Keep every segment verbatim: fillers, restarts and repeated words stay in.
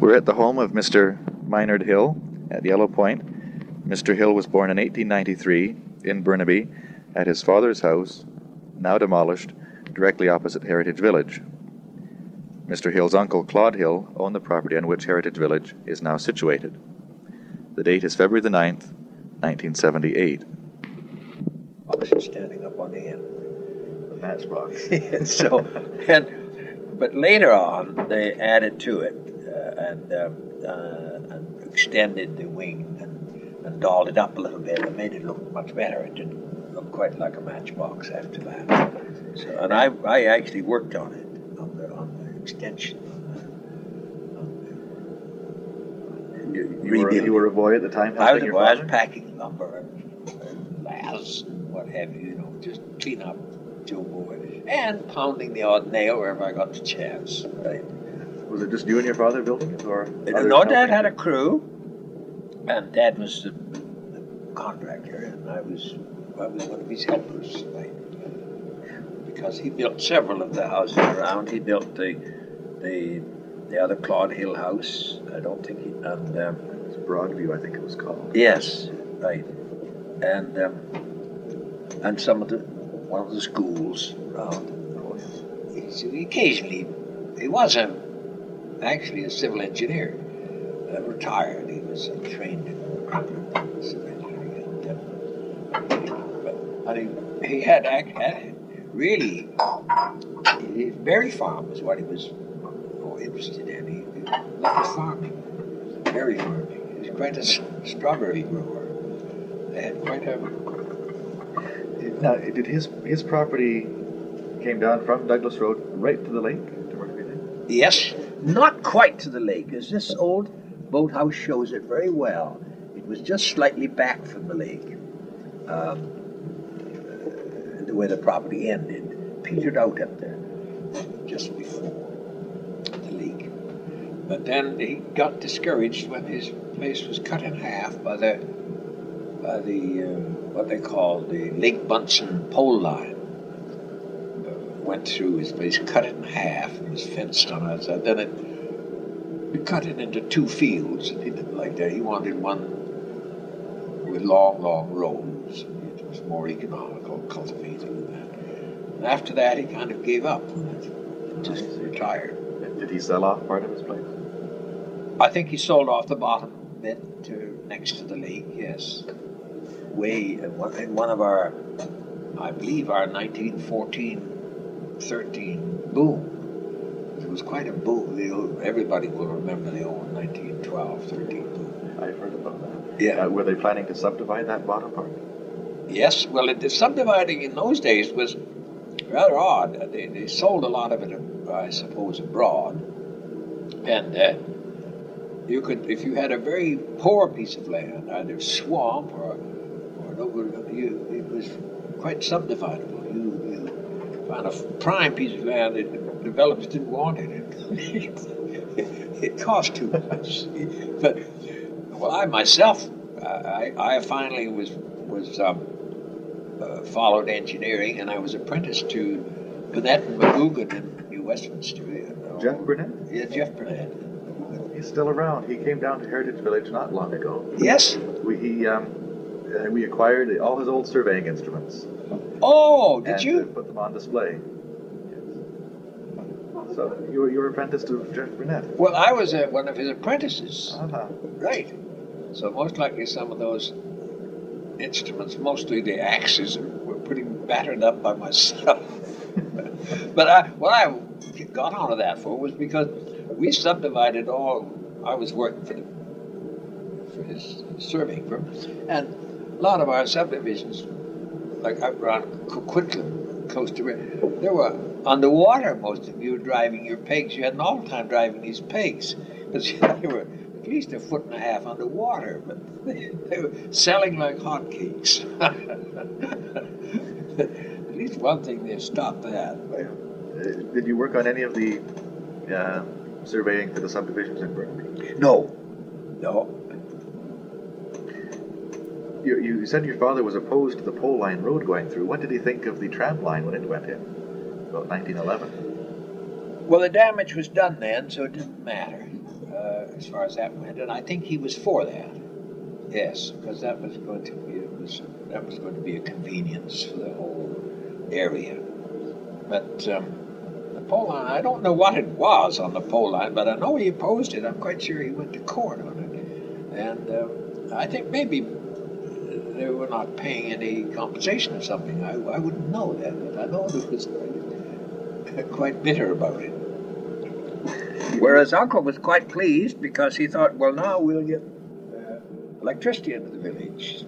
We're at the home of Mister Minard Hill at Yellow Point. Mister Hill was born in eighteen ninety-three in Burnaby at his father's house, now demolished, directly opposite Heritage Village. Mister Hill's uncle, Claude Hill, owned the property on which Heritage Village is now situated. The date is February the ninth, nineteen seventy-eight. I was standing up on the end. The matchbox. so, and, but later on, they added to it uh, and, um, uh, and extended the wing and, and dolled it up a little bit and made it look much better. It didn't look quite like a matchbox after that. So, and I, I actually worked on it, on the, on the extension. You, you, were, you were a boy at the time? I was a boy. I was packing lumber and, and laths and what have you, you know, just clean up Joe Boy. And pounding the odd nail wherever I got the chance. Right. Was it just you and your father building it, or? No, Dad had a crew, and Dad was the, the contractor, and I was I was one of his helpers, right? Because he built several of the houses around. He built the the the other Claude Hill house. I don't think he and um, it was Broadview, I think it was called. Yes, right, and um, and some of the one of the schools around. Oh, yes. He, occasionally, he was a, actually a civil engineer, uh, retired. He was uh, trained in civil engineering. And, uh, but, and he, he had, had really, he, berry farm is what he was more interested in. He, he loved farming, berry farming. He was quite a strawberry grower. They had quite a... Now, did his his property came down from Douglas Road right to the lake, to Murphy Lake? Yes, not quite to the lake, as this old boathouse shows it very well. It was just slightly back from the lake, um, the way the property ended, petered out up there, just before the lake. But then he got discouraged when his place was cut in half by the by the uh, what they call the Lake Bunsen pole line. Uh, went through his place, cut it in half, and was fenced on outside. So then it, it cut it into two fields, and he didn't like that. He wanted one with long, long rows. It was more economical, cultivating than that. And after that, he kind of gave up and just retired. Did he sell off part of his place? I think he sold off the bottom bit to next to the lake, yes. Way in one of our, I believe our nineteen fourteen thirteen boom. It was quite a boom. The old, everybody will remember the old nineteen twelve thirteen boom. I've heard about that. Yeah. Uh, were they planning to subdivide that bottom part? Yes. Well, it, the subdividing in those days was rather odd. They, they sold a lot of it, I suppose, abroad. And uh, you could, if you had a very poor piece of land, either swamp or You, it was quite subdividable. You, you found a prime piece of land that developers didn't want it. It, it cost too much. But well, I myself, I, I finally was was um, uh, followed engineering, and I was apprenticed to Burnett and McGugan in New Westminster. You know. Jeff Burnett? Yeah, Jeff Burnett. He's still around. He came down to Heritage Village not long ago. Yes. We he um. And we acquired all his old surveying instruments. Oh, did and you? Put them on display. Yes. So you were, you were apprenticed to Jeff Burnett. Well, I was uh, one of his apprentices. Uh-huh. Right. So most likely some of those instruments, mostly the axes, were pretty battered up by myself. But I, what I got onto that for was because we subdivided all. I was working for the for his surveying firm, and a lot of our subdivisions, like up around Coquitlam, close to river, they were underwater. Most of you were driving your pegs. You had an awful time driving these pegs, because they were at least a foot and a half underwater, but they, they were selling like hotcakes. At least one thing, they stopped that. Uh, did you work on any of the uh, surveying for the subdivisions in Burnaby? No, no. You, you said your father was opposed to the pole line road going through. What did he think of the tram line when it went in? About nineteen eleven. Well, the damage was done then, so it didn't matter. uh, as far as that went, and I think he was for that. Yes, because that was going to be it was that was going to be a convenience for the whole area. But um, the pole line, I don't know what it was on the pole line, but I know he opposed it. I'm quite sure he went to court on it, and uh, I think maybe they were not paying any compensation or something. I, I wouldn't know that, but I know it was quite bitter about it. Whereas Uncle was quite pleased because he thought, well, now we'll get uh, electricity into the village.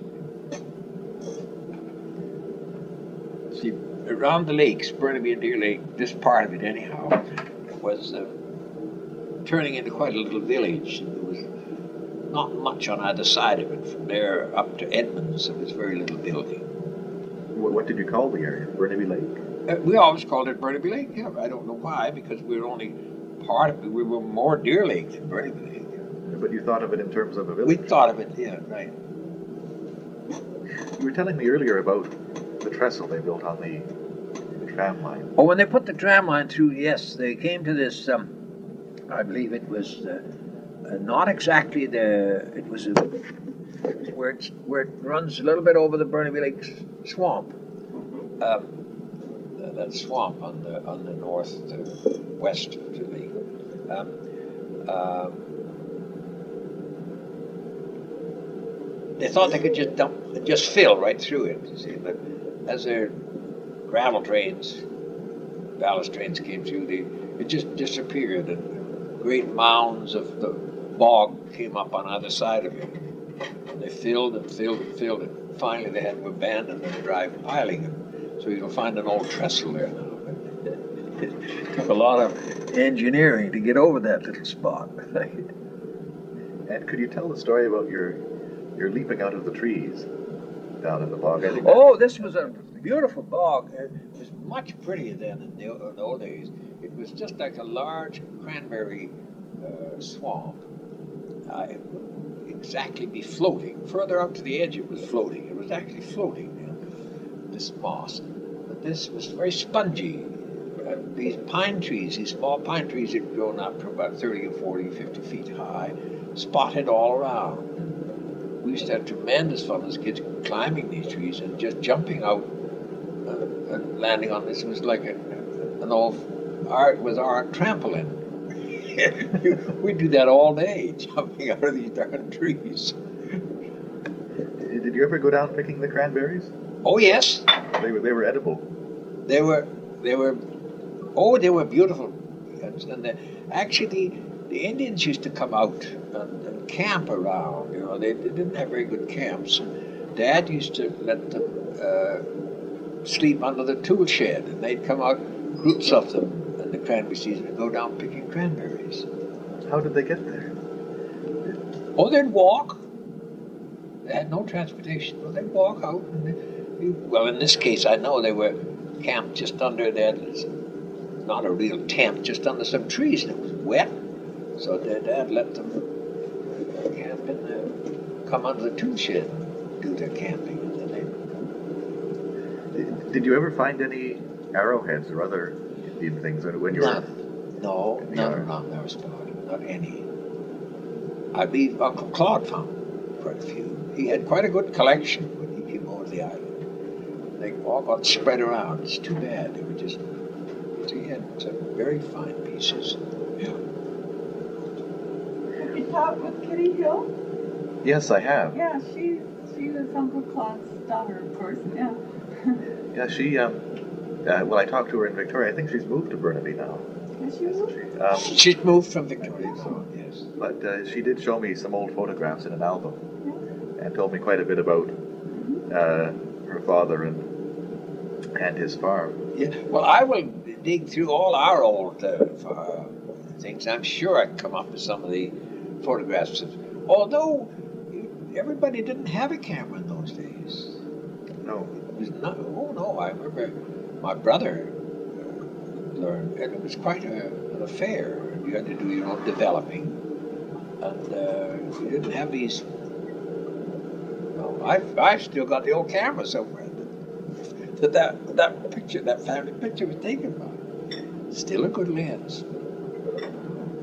See, around the lakes, Burnaby and Deer Lake, this part of it anyhow, was uh, turning into quite a little village. There was not much on either side of it. From there up to Edmonds, there was very little building. What, what did you call the area? Burnaby Lake? Uh, we always called it Burnaby Lake. Yeah, I don't know why, because we were only part of it. We were more Deer Lake than Burnaby Lake. Yeah, but you thought of it in terms of a village? We thought of it, yeah, right. You were telling me earlier about the trestle they built on the, the tram line. Oh, when they put the tram line through, yes, they came to this, um, I believe it was uh, uh, not exactly the, it was a, where, it's, where it runs a little bit over the Burnaby Lake swamp. Um, that swamp on the on the north to west of the lake. Um, um, they thought they could just dump, just fill right through it, you see, but as their gravel trains, ballast trains came through, they, it just disappeared, and great mounds of the bog came up on either side of it. And they filled and filled and filled, and finally they had to abandon the drive piling it. So you'll find an old trestle there now. It took a lot of engineering to get over that little spot. And could you tell the story about your your leaping out of the trees down in the bog? I think oh, this was a beautiful bog. It was much prettier than in the, in the old days. It was just like a large cranberry uh, swamp. Uh, it wouldn't exactly be floating. Further up to the edge, it was floating. It was actually floating. This moss, but this was very spongy. Uh, these pine trees, these small pine trees had grown up to about thirty or forty, fifty feet high, spotted all around. We used to have tremendous fun as kids climbing these trees and just jumping out uh, and landing on this. It was like a, an old, our, it was our trampoline. We'd do that all day, jumping out of these darn trees. Did you ever go down picking the cranberries? Oh yes, they were they were edible. They were they were oh they were beautiful. And the, actually, the, the Indians used to come out and, and camp around. You know, they, they didn't have very good camps. And Dad used to let them uh, sleep under the tool shed, and they'd come out, groups of them, in the cranberry season, and go down picking cranberries. How did they get there? Oh, they'd walk. They had no transportation. Well, they'd walk out and. They, Well, in this case, I know they were camped just under that, not a real tent, just under some trees, and it was wet. So their dad let them camp in the, come under the tool shed and do their camping. And then they... Did, did you ever find any arrowheads or other Indian things when you none. were... No, none along our spot, not any. I believe Uncle Claude found quite a few. He had quite a good collection when he came over to the island. They all got spread around. It's too bad. They were just, he had some very fine pieces. Yeah. Have you talked with Kitty Hill? Yes, I have. Yeah, she she was Uncle Claude's daughter, of course. Yeah. Yeah, she, um, uh, well, I talked to her in Victoria. I think she's moved to Burnaby now. Has she moved? Um, She's moved from Victoria, so yes. But uh, she did show me some old photographs in an album Yeah. and told me quite a bit about uh, her father and and his farm. Yeah. Well, I will dig through all our old uh, uh, things. I'm sure I can come up with some of the photographs. Of, although everybody didn't have a camera in those days. No. It was not. Oh no! I remember my brother uh, learned, and it was quite a, an affair. You had to do your own developing, and uh, you didn't have these. No, I've I've still got the old camera somewhere. That that that picture, that family picture was taken by. Still a good lens.